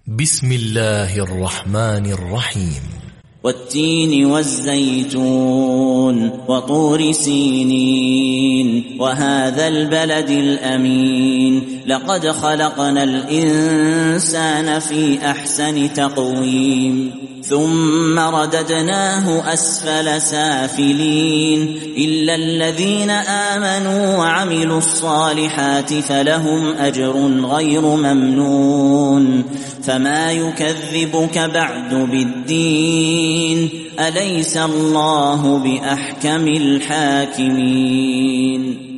بسم الله الرحمن الرحيم. والتين والزيتون وطور سينين وهذا البلد الأمين لقد خلقنا الإنسان في أحسن تقويم ثم رددناه أسفل سافلين إلا الذين آمنوا وعملوا الصالحات فلهم أجر غير ممنون فما يكذبك بعد بالدين أليس الله بأحكم الحاكمين.